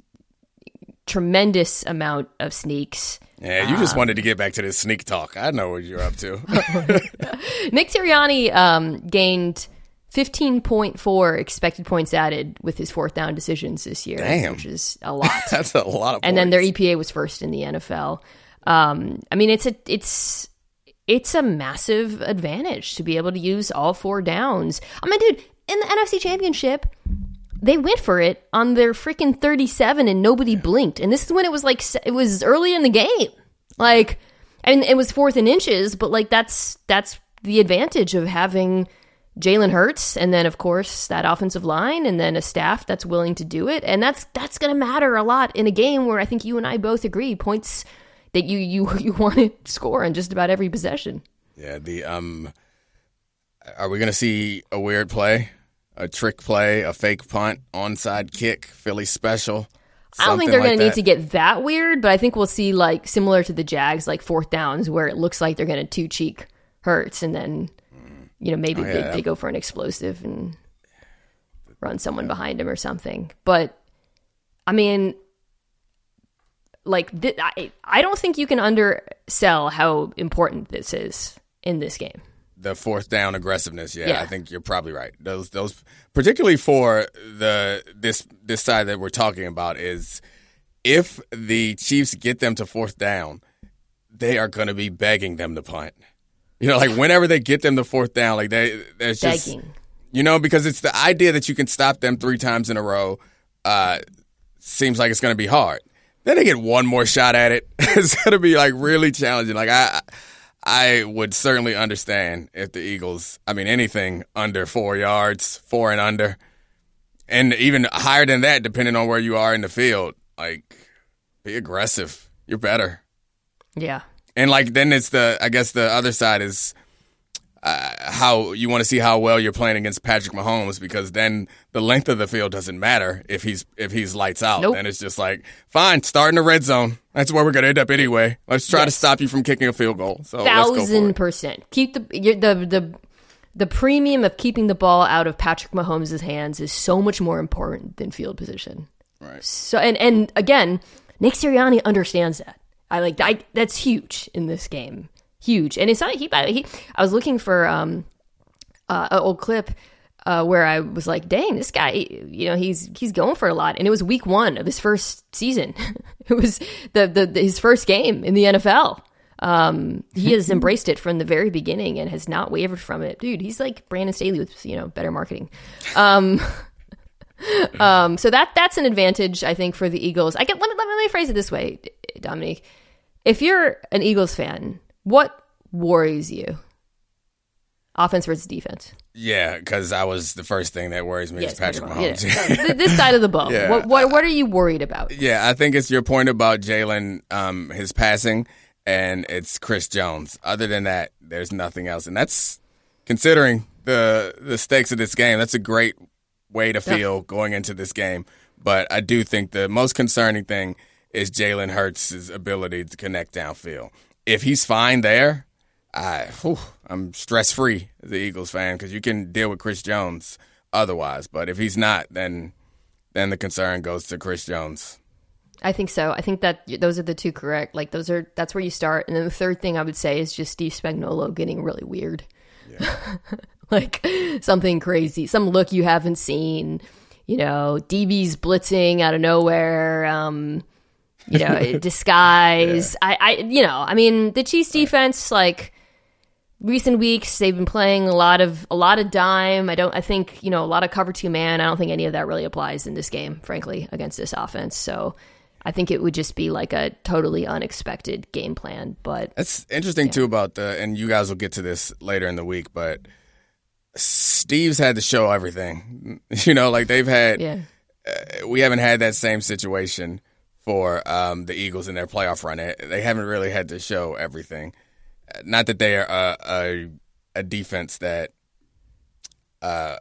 tremendous amount of sneaks. Yeah, you just um, wanted to get back to this sneak talk. I know what you're up to. Nick Sirianni um, gained fifteen point four expected points added with his fourth down decisions this year. Damn. Which is a lot. That's a lot of points. And then their E P A was first in the N F L. Um, I mean, it's a it's it's a massive advantage to be able to use all four downs. I mean, dude, in the N F C Championship, they went for it on their freaking thirty-seven and nobody blinked. And this is when it was like, it was early in the game. Like, and it was fourth and inches, but like that's, that's the advantage of having Jalen Hurts. And then of course that offensive line and then a staff that's willing to do it. And that's, that's going to matter a lot in a game where I think you and I both agree points that you, you, you want to score on just about every possession. Yeah. The, um, are we going to see a weird play? A trick play, a fake punt, onside kick, Philly special. I don't think they're like going to need that. to get that weird, but I think we'll see like similar to the Jags, like fourth downs where it looks like they're going to two cheek Hurts, and then you know maybe oh, yeah. they, they go for an explosive and run someone yeah. behind him or something. But I mean, like th- I I don't think you can undersell how important this is in this game. The fourth down aggressiveness, yeah, yeah, I think you're probably right. Those, those, particularly for the this this side that we're talking about, is if the Chiefs get them to fourth down, they are going to be begging them to punt. You know, like whenever they get them to fourth down, like they, there's just, begging. You know, because it's the idea that you can stop them three times in a row. Uh, seems like it's going to be hard, then they get one more shot at it. It's going to be like really challenging. Like I, I would certainly understand if the Eagles, I mean, anything under four yards, four and under, and even higher than that, depending on where you are in the field, like be aggressive. You're better. Yeah. And like then it's the, I guess the other side is uh, how you want to see how well you're playing against Patrick Mahomes, because then the length of the field doesn't matter if he's if he's lights out. Nope. Then it's just like, fine, start in the red zone. That's where we're going to end up anyway. Let's try yes. to stop you from kicking a field goal. So thousand percent. Keep the the the the premium of keeping the ball out of Patrick Mahomes' hands is so much more important than field position. Right. So and and again, Nick Sirianni understands that. I like I, that's huge in this game. Huge. And it's not he, he I was looking for um uh, an old clip uh, where I was like, dang, this guy, you know, he's he's going for a lot. And it was week one of his first season. It was the, the, the his first game in the N F L. Um, he has embraced it from the very beginning and has not wavered from it. Dude, he's like Brandon Staley with, you know, better marketing. Um um so that that's an advantage, I think, for the Eagles. I get let me let me, let me phrase it this way, Dominique. If you're an Eagles fan, what worries you? Offense versus defense? Yeah, because I was the first thing that worries me yes, is Patrick Mahomes. Yeah. This side of the ball. Yeah. What, what what are you worried about? Yeah, I think it's your point about Jalen, um, his passing, and it's Chris Jones. Other than that, there's nothing else. And that's, considering the the stakes of this game, that's a great way to feel yeah. going into this game. But I do think the most concerning thing is Jalen Hurts' ability to connect downfield. If he's fine there, I, whew, I'm stress-free as an Eagles fan because you can deal with Chris Jones otherwise. But if he's not, then then the concern goes to Chris Jones. I think so. I think that those are the two correct. Like those are that's where you start. And then the third thing I would say is just Steve Spagnuolo getting really weird. Yeah. Like something crazy, some look you haven't seen. You know, D B's blitzing out of nowhere. Um, you know, disguise. Yeah. I, I, you know, I mean, the Chiefs defense, like recent weeks, they've been playing a lot of a lot of dime. I don't. I think you know a lot of cover two man. I don't think any of that really applies in this game, frankly, against this offense. So I think it would just be like a totally unexpected game plan. But that's interesting yeah. too about the. And you guys will get to this later in the week, but Steve's had to show everything. You know, like they've had. Yeah. Uh, we haven't had that same situation for um, the Eagles in their playoff run. They haven't really had to show everything. Not that they are a, a, a defense that, uh,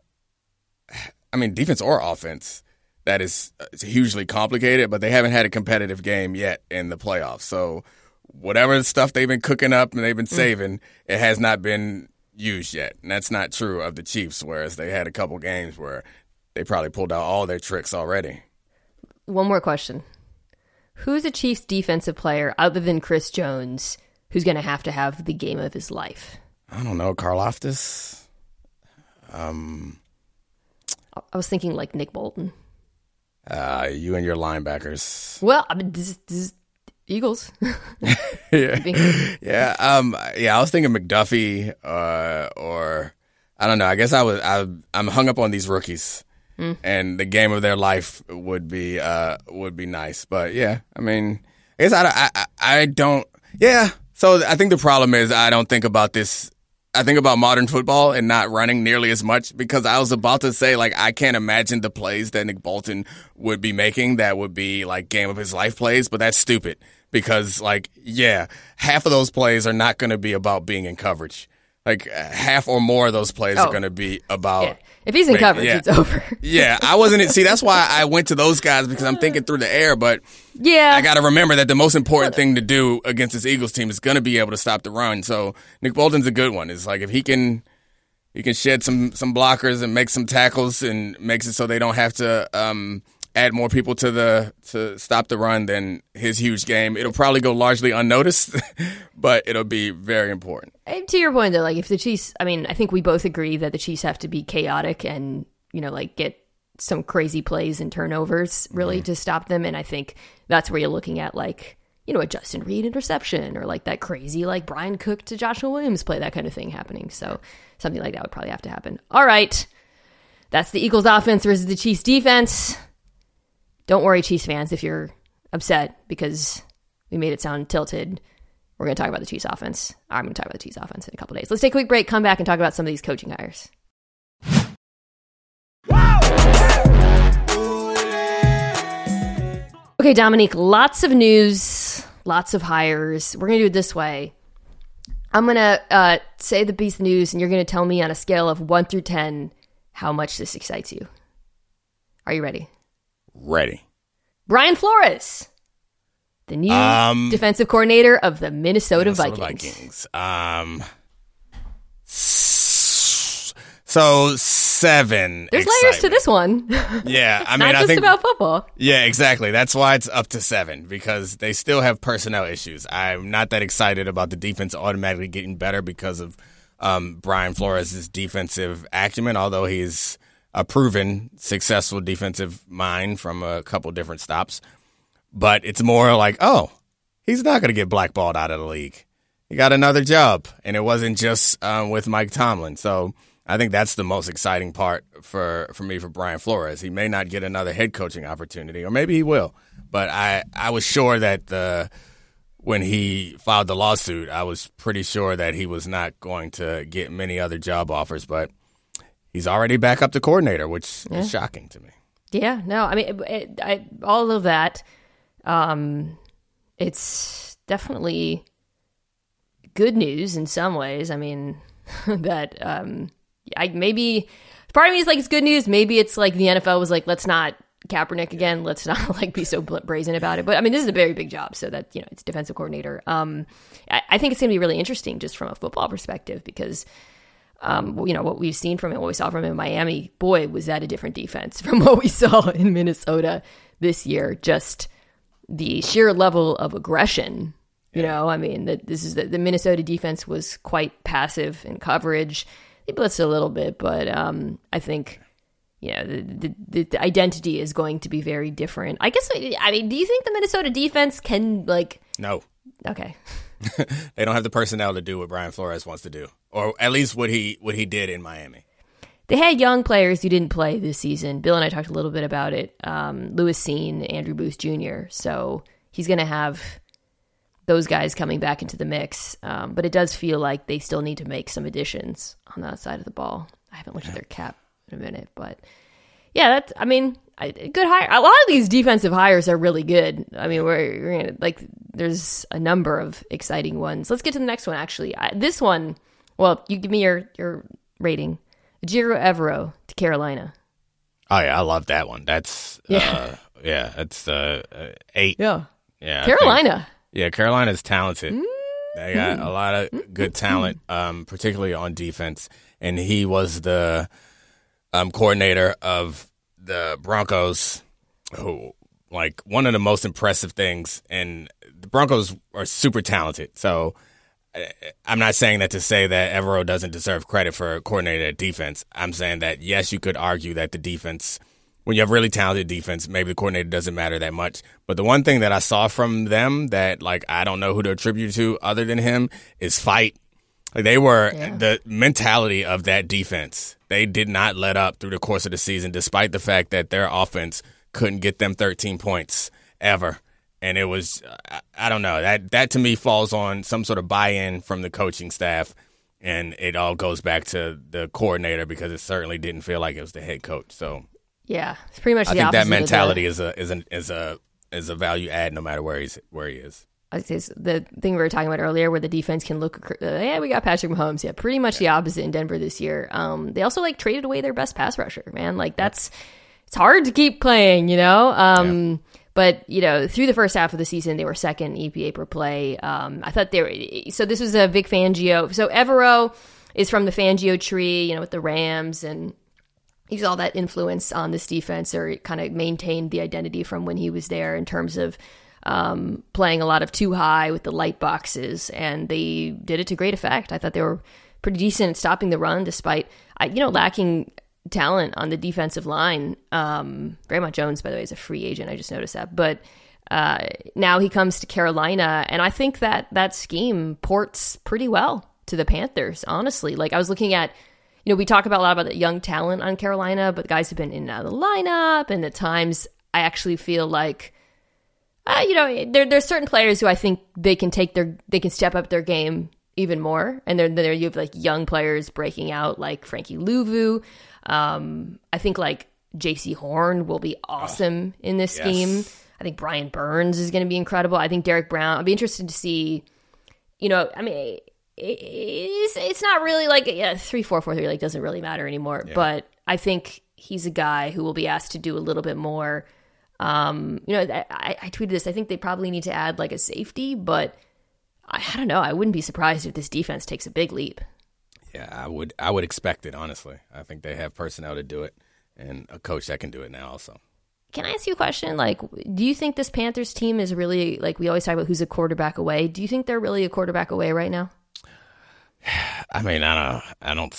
I mean, defense or offense that is hugely complicated, but they haven't had a competitive game yet in the playoffs. So whatever stuff they've been cooking up and they've been saving, mm. it has not been used yet. And that's not true of the Chiefs, whereas they had a couple games where they probably pulled out all their tricks already. One more question. Who's a Chiefs defensive player other than Chris Jones who's going to have to have the game of his life? I don't know. Karlaftis? Um, I was thinking like Nick Bolton. Uh, you and your linebackers. Well, I mean, this, this is Eagles. yeah. yeah. Um, yeah, I was thinking McDuffie uh, or, I don't know. I guess I was, I, I'm hung up on these rookies. Mm. And the game of their life would be uh, would be nice. But, yeah, I mean, I guess I, I, I don't – yeah. So I think the problem is I don't think about this – I think about modern football and not running nearly as much because I was about to say, like, I can't imagine the plays that Nick Bolton would be making that would be, like, game of his life plays. But that's stupid because, like, yeah, half of those plays are not going to be about being in coverage. Like, half or more of those plays oh. are going to be about yeah. – If he's in making, coverage, yeah. it's over. yeah, I wasn't – see, that's why I went to those guys because I'm thinking through the air. But yeah. I got to remember that the most important thing to do against this Eagles team is going to be able to stop the run. So Nick Bolton's a good one. It's like if he can he can shed some, some blockers and make some tackles and makes it so they don't have to um, add more people to the to stop the run, then his huge game. It'll probably go largely unnoticed, but it'll be very important. And to your point, though, like if the Chiefs, I mean, I think we both agree that the Chiefs have to be chaotic and, you know, like get some crazy plays and turnovers really mm-hmm. to stop them. And I think that's where you're looking at like, you know, a Justin Reed interception or like that crazy like Brian Cook to Joshua Williams play, that kind of thing happening. So something like that would probably have to happen. All right. That's the Eagles offense versus the Chiefs defense. Don't worry, Chiefs fans, if you're upset because we made it sound tilted, we're going to talk about the Chiefs offense. I'm going to talk about the Chiefs offense in a couple days. Let's take a quick break, come back, and talk about some of these coaching hires. Okay, Dominique, lots of news, lots of hires. We're going to do it this way. I'm going to uh, say the piece of news, and you're going to tell me on a scale of one through ten how much this excites you. Are you ready? Ready. Brian Flores, the new um, defensive coordinator of the Minnesota, Minnesota Vikings. Vikings. Um, so seven. There's excitement. layers to this one. Yeah, I mean, not I just think about football. Yeah, exactly. That's why it's up to seven, because they still have personnel issues. I'm not that excited about the defense automatically getting better because of um, Brian Flores' defensive acumen, although he's a proven successful defensive mind from a couple different stops. But it's more like, oh, he's not going to get blackballed out of the league. He got another job, and it wasn't just um, with Mike Tomlin. So I think that's the most exciting part for, for me for Brian Flores. He may not get another head coaching opportunity, or maybe he will. But I, I was sure that the when he filed the lawsuit, I was pretty sure that he was not going to get many other job offers. But he's already back up to coordinator, which yeah. is shocking to me. Yeah, no, I mean, it, it, I, all of that, um, it's definitely good news in some ways. I mean, that um, I maybe part of me is like, it's good news. Maybe it's like the N F L was like, let's not Kaepernick again. Let's not like be so brazen about it. But I mean, this is a very big job, so that, you know, it's defensive coordinator. Um, I, I think it's going to be really interesting just from a football perspective because, um, you know, what we've seen from him, what we saw from him in Miami, boy, was that a different defense from what we saw in Minnesota this year. Just the sheer level of aggression. You know, I mean, that this is the, the Minnesota defense was quite passive in coverage. They blitzed a little bit, but um, I think, you know, the, the, the identity is going to be very different. I guess, I mean, do you think the Minnesota defense can, like... No. Okay. They don't have the personnel to do what Brian Flores wants to do, or at least what he what he did in Miami. They had young players who didn't play this season. Bill and I talked a little bit about it. Um, Lewis Seen, Andrew Booth Junior So he's going to have those guys coming back into the mix. Um, but it does feel like they still need to make some additions on that side of the ball. I haven't looked yeah. at their cap in a minute, but yeah, that's, I mean, I, good hire. A lot of these defensive hires are really good. I mean, we're, we're gonna, like, there's a number of exciting ones. Let's get to the next one, actually. I, this one, well, you give me your, your rating. Ejiro Evero to Carolina. Oh, yeah, I love that one. That's, yeah, uh, yeah that's uh, uh, eight. Yeah. Yeah. Carolina. Yeah, Carolina's talented. Mm-hmm. They got a lot of Mm-hmm. good talent, um, particularly on defense. And he was the um, coordinator of the Broncos, who, like, one of the most impressive things. And the Broncos are super talented. So I'm not saying that to say that Evero doesn't deserve credit for coordinating that defense. I'm saying that, yes, you could argue that the defense, when you have really talented defense, maybe the coordinator doesn't matter that much. But the one thing that I saw from them that, like, I don't know who to attribute to other than him is fight. Like, they were yeah. the mentality of that defense. They did not let up through the course of the season, despite the fact that their offense couldn't get them thirteen points ever. And it was, I, I don't know, that that to me falls on some sort of buy-in from the coaching staff, and it all goes back to the coordinator because it certainly didn't feel like it was the head coach. So yeah, it's pretty much. I the think that opposite mentality of is a is an is a is a value add no matter where he's where he is. I say the thing we were talking about earlier, where the defense can look, uh, yeah, we got Patrick Mahomes. Yeah, pretty much yeah. the opposite in Denver this year. Um, they also like traded away their best pass rusher. Man, like that's it's hard to keep playing, you know. Um, yeah. But, you know, through the first half of the season, they were second E P A per play. Um, I thought they were, so this was a Vic Fangio. So Evero is from the Fangio tree, you know, with the Rams, and he's all that influence on this defense, or kind of maintained the identity from when he was there in terms of um, playing a lot of too high with the light boxes, and they did it to great effect. I thought they were pretty decent at stopping the run, despite, you know, lacking talent on the defensive line. Um, Grandma Jones, by the way, is a free agent. I just noticed that. But uh, now he comes to Carolina, and I think that that scheme ports pretty well to the Panthers, honestly. Like, I was looking at, you know, we talk about a lot about the young talent on Carolina, but the guys have been in and out of the lineup, and at times I actually feel like Uh, you know, there there's certain players who I think they can take their they can step up their game even more, and then there you have like young players breaking out like Frankie Louvu. Um, I think like J C Horn will be awesome oh, in this yes. scheme. I think Brian Burns is going to be incredible. I think Derek Brown. I'll be interested to see. You know, I mean, it's it's not really like yeah, three four four three like doesn't really matter anymore. Yeah. But I think he's a guy who will be asked to do a little bit more. Um, you know, I, I tweeted this. I think they probably need to add like a safety, but I, I don't know. I wouldn't be surprised if this defense takes a big leap. Yeah, I would. I would expect it. Honestly, I think they have personnel to do it, and a coach that can do it now. Also, can I ask you a question? Like, do you think this Panthers team is really like we always talk about who's a quarterback away? Do you think they're really a quarterback away right now? I mean, I don't. I don't.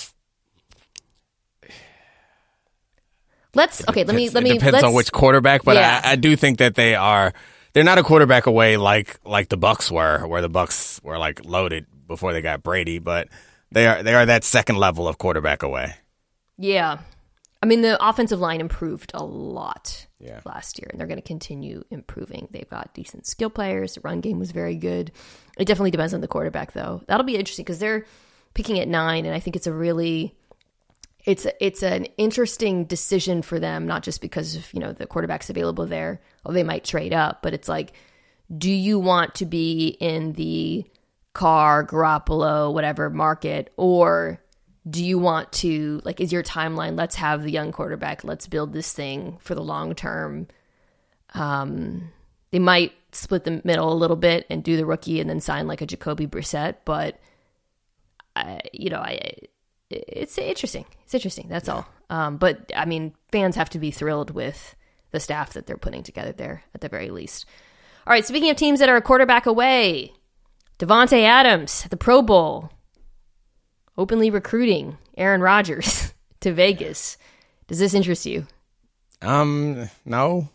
Let's okay. Depends, let me let me. It depends on which quarterback, but yeah. I, I do think that they are. They're not a quarterback away like like the Bucs were, where the Bucs were like loaded before they got Brady, but they are they are that second level of quarterback away. Yeah, I mean the offensive line improved a lot yeah. last year, and they're going to continue improving. They've got decent skill players. The run game was very good. It definitely depends on the quarterback, though. That'll be interesting because they're picking at nine, and I think it's a really It's it's an interesting decision for them, not just because of, you know, the quarterbacks available there, or they might trade up, but it's like, do you want to be in the Carr, Garoppolo, whatever market, or do you want to, like, is your timeline, let's have the young quarterback, let's build this thing for the long term. Um, they might split the middle a little bit and do the rookie and then sign like a Jacoby Brissett, but, I, you know, I... It's interesting. It's interesting. That's yeah. all. Um, but, I mean, fans have to be thrilled with the staff that they're putting together there at the very least. All right, speaking of teams that are a quarterback away, Davante Adams at the Pro Bowl, openly recruiting Aaron Rodgers to Vegas. Does this interest you? Um, no.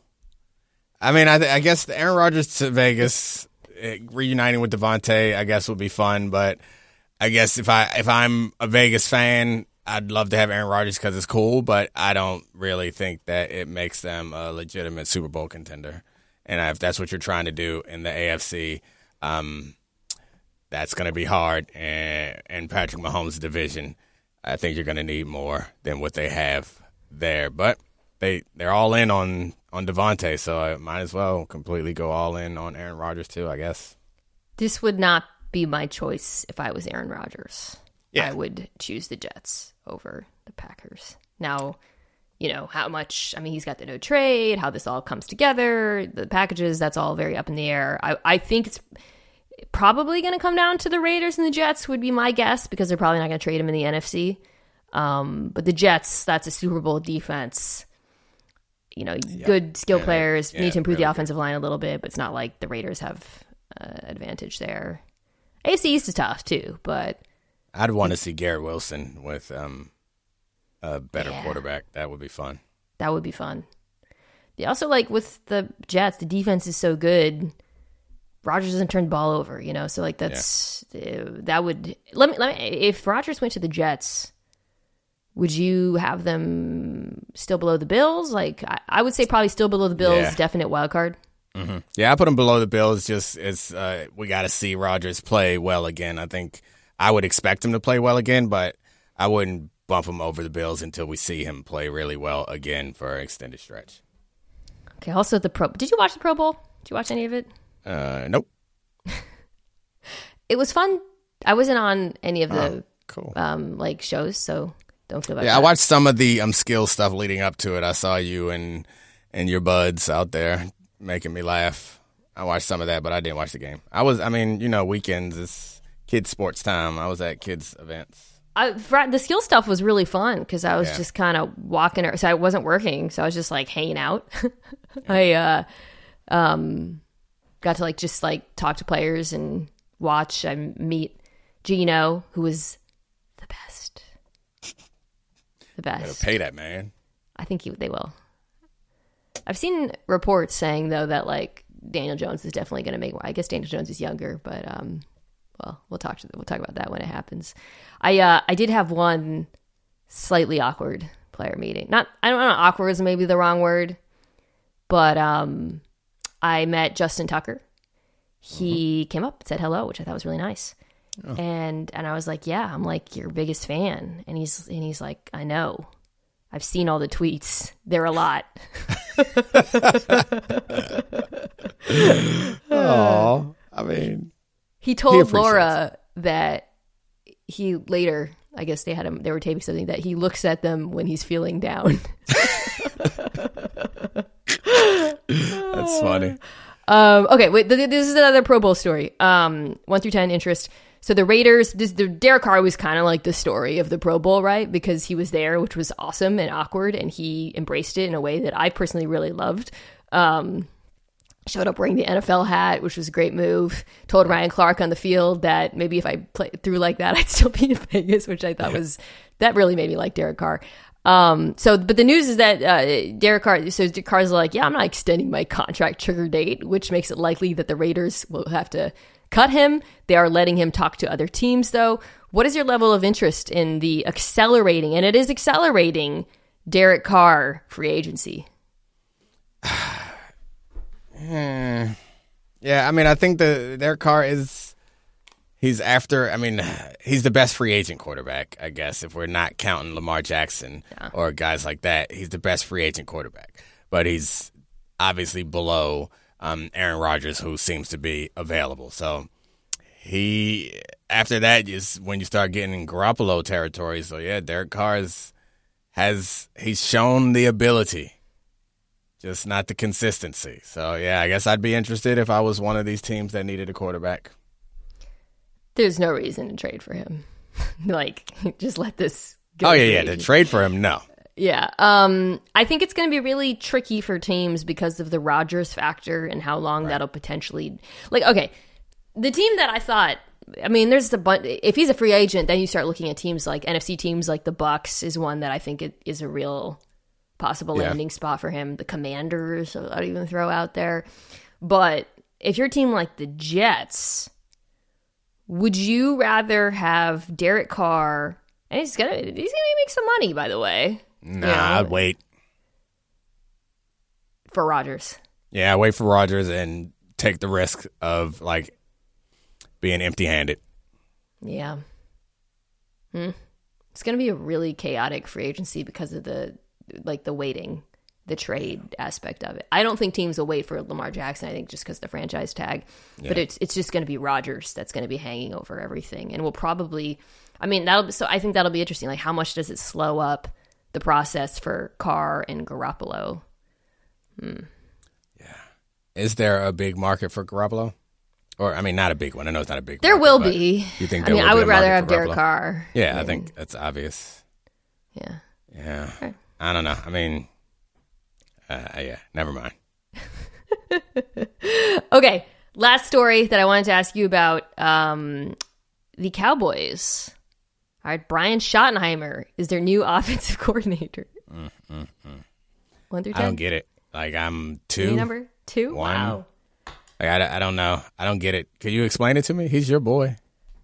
I mean, I, th- I guess the Aaron Rodgers to Vegas, it, reuniting with Davante, I guess would be fun, but I guess if I if I'm a Vegas fan, I'd love to have Aaron Rodgers because it's cool, but I don't really think that it makes them a legitimate Super Bowl contender. And if that's what you're trying to do in the A F C, um, that's going to be hard. And in Patrick Mahomes' division, I think you're going to need more than what they have there. But they they're all in on on Davante, so I might as well completely go all in on Aaron Rodgers too, I guess. This would not be my choice if I was Aaron Rodgers. Yeah. I would choose the Jets over the Packers. Now, you know, how much, I mean, he's got the no trade, how this all comes together, the packages, that's all very up in the air. I, I think it's probably going to come down to the Raiders and the Jets would be my guess, because they're probably not going to trade him in the N F C. Um, but the Jets, that's a Super Bowl defense. You know, yeah. good skill yeah, players, yeah, need to improve really the offensive good. line a little bit, but it's not like the Raiders have uh, advantage there. A F C East is tough too, but I'd want to see Garrett Wilson with um, a better yeah. quarterback. That would be fun. That would be fun. They also, like with the Jets, the defense is so good. Rodgers doesn't turn the ball over, you know. So like that's yeah. uh, that would let me let me. If Rodgers went to the Jets, would you have them still below the Bills? Like I, I would say probably still below the Bills. Yeah. Definite wild card. Mm-hmm. Yeah, I put him below the Bills. Just it's uh, we got to see Rodgers play well again. I think I would expect him to play well again, but I wouldn't bump him over the Bills until we see him play really well again for an extended stretch. Okay. Also, the Pro. Did you watch the Pro Bowl? Did you watch any of it? Uh, nope. It was fun. I wasn't on any of the oh, cool. um like shows, so don't feel bad. Yeah, that. I watched some of the um skill stuff leading up to it. I saw you and and your buds out there making me laugh. I watched some of that, but I didn't watch the game. I was, I mean, you know, weekends is kids' sports time. I was at kids' events. I, the skill stuff was really fun because I was yeah. just kind of walking. So I wasn't working, so I was just like hanging out. I uh, um, got to like just like talk to players and watch and meet Gino, who was the best. The best. Better pay that man. I think he, they will. I've seen reports saying though that like Daniel Jones is definitely going to make. I guess Daniel Jones is younger, but um, well, we'll talk to we'll talk about that when it happens. I uh, I did have one slightly awkward player meeting. Not I don't know, awkward is maybe the wrong word, but um, I met Justin Tucker. He mm-hmm. came up and said hello, which I thought was really nice. Oh. And and I was like, yeah, I'm like your biggest fan. And he's and he's like, I know. I've seen all the tweets. They're a lot. Oh, I mean, he told he Laura it. that he later, I guess they had him, they were taping something, that he looks at them when he's feeling down. That's funny. Um, okay, wait, th- this is another Pro Bowl story. Um, one through ten interest. So the Raiders, this, the Derek Carr was kind of like the story of the Pro Bowl, right? Because he was there, which was awesome and awkward, and he embraced it in a way that I personally really loved. Um, showed up wearing the N F L hat, which was a great move. Told Ryan Clark on the field that maybe if I play through like that, I'd still be in Vegas, which I thought was, that really made me like Derek Carr. Um, so, but the news is that, uh, Derek Carr, so Carr's like, yeah, I'm not extending my contract trigger date, which makes it likely that the Raiders will have to cut him. They are letting him talk to other teams, though. What is your level of interest in the accelerating, and it is accelerating, Derek Carr free agency? yeah, I mean, I think the Derek Carr is, he's after, I mean, he's the best free agent quarterback, I guess, if we're not counting Lamar Jackson yeah. or guys like that. He's the best free agent quarterback, but he's obviously below Um, Aaron Rodgers, who seems to be available. So he, after that is when you start getting in Garoppolo territory. So yeah, Derek Carr is, has, he's shown the ability, just not the consistency. So yeah, I guess I'd be interested if I was one of these teams that needed a quarterback. There's no reason to trade for him. Like, just let this go. Oh yeah, yeah, to trade for him, no. Yeah, um, I think it's going to be really tricky for teams because of the Rodgers factor and how long right. that'll potentially... Like, okay, the team that I thought... I mean, there's a bunch... If he's a free agent, then you start looking at teams like... N F C teams like the Bucks is one that I think it is a real possible yeah. landing spot for him. The Commanders, I'd even throw out there. But if you're a team like the Jets, would you rather have Derek Carr... And he's gonna he's gonna make some money, by the way. Nah, you know, I'd wait. For Rodgers. Yeah, wait for Rodgers and take the risk of, like, being empty-handed. Yeah. Hmm. It's going to be a really chaotic free agency because of the, like, the waiting, the trade aspect of it. I don't think teams will wait for Lamar Jackson, I think, just because of the franchise tag. Yeah. But it's it's just going to be Rodgers that's going to be hanging over everything. And we'll probably... I mean, that'll so I think that'll be interesting. Like, how much does it slow up the process for Carr and Garoppolo? Hmm. Yeah. Is there a big market for Garoppolo? Or, I mean, not a big one. I know it's not a big There market, will be. You think I there mean, will I be would a rather market have for Derek Garoppolo? Carr. Yeah, I than, think that's obvious. Yeah. Yeah. Okay. I don't know. I mean, uh, yeah, never mind. Okay. Last story that I wanted to ask you about, um, the Cowboys. All right, Brian Schottenheimer is their new offensive coordinator. Mm, mm, mm. One through ten? I don't get it. Like, I'm two. Any number? Two? One. Wow. Like, I, I don't know. I don't get it. Can you explain it to me? He's your boy.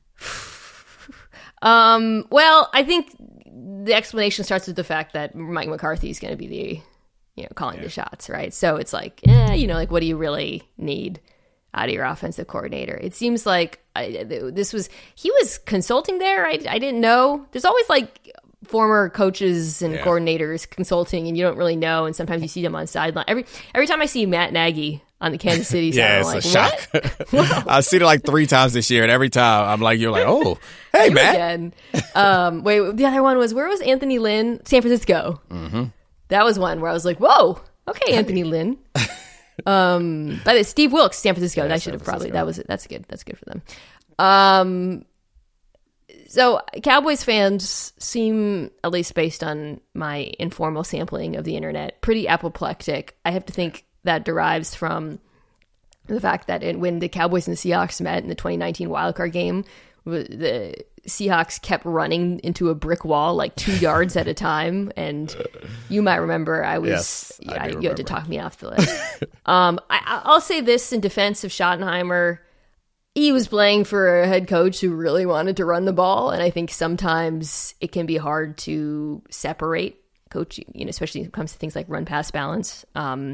um. Well, I think the explanation starts with the fact that Mike McCarthy is going to be the, you know, calling yeah. the shots, right? So it's like, eh, you know, like, what do you really need out of your offensive coordinator? It seems like I, this was, he was consulting there. I, I didn't know. There's always like former coaches and yeah. coordinators consulting, and you don't really know. And sometimes you see them on sideline. Every every time I see Matt Nagy on the Kansas City side, yeah, I'm it's like, a shock. I've seen it like three times this year, and every time I'm like, you're like, oh, hey, you Matt. Again. Um, wait, the other one was, where was Anthony Lynn? San Francisco. Mm-hmm. That was one where I was like, whoa, okay, Anthony Lynn. Um, by the way, Steve Wilkes, San Francisco. Yeah, that should have probably, that was, that's good. That's good for them. Um, so Cowboys fans seem, at least based on my informal sampling of the internet, pretty apoplectic. I have to think that derives from the fact that it, when the Cowboys and the Seahawks met in the twenty nineteen wildcard game, the Seahawks kept running into a brick wall like two yards at a time. And you might remember I was, yes, yeah, I you remember. had to talk me off the list. um, I, I'll say this in defense of Schottenheimer. He was playing for a head coach who really wanted to run the ball. And I think sometimes it can be hard to separate coaching, you know, especially when it comes to things like run pass balance. Um,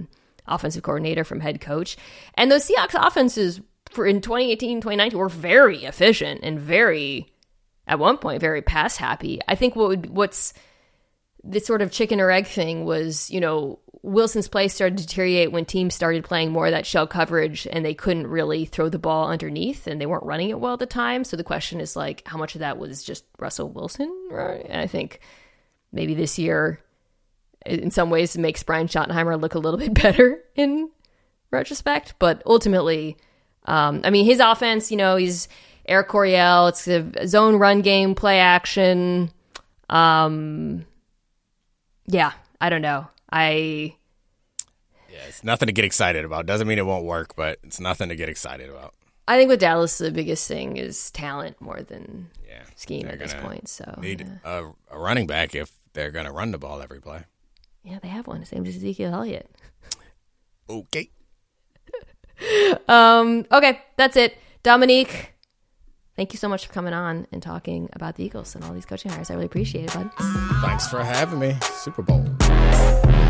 offensive coordinator from head coach. And those Seahawks offenses for in twenty eighteen, twenty nineteen were very efficient and very, at one point, very pass happy. I think what would, what's this sort of chicken or egg thing was, you know, Wilson's play started to deteriorate when teams started playing more of that shell coverage and they couldn't really throw the ball underneath and they weren't running it well at the time. So the question is like, how much of that was just Russell Wilson? Right? And I think maybe this year, in some ways, it makes Brian Schottenheimer look a little bit better in retrospect. But ultimately, um, I mean, his offense, you know, he's Eric Coryell. It's a zone run game, play action. Um, yeah, I don't know. I yeah, it's nothing to get excited about. Doesn't mean it won't work, but it's nothing to get excited about. I think with Dallas, the biggest thing is talent more than yeah, scheme at this point. So need yeah. a, a running back if they're going to run the ball every play. Yeah, they have one. His name's Ezekiel Elliott. Okay. um. Okay, that's it. Dominique, thank you so much for coming on and talking about the Eagles and all these coaching hires. I really appreciate it, bud. Thanks for having me. Super Bowl.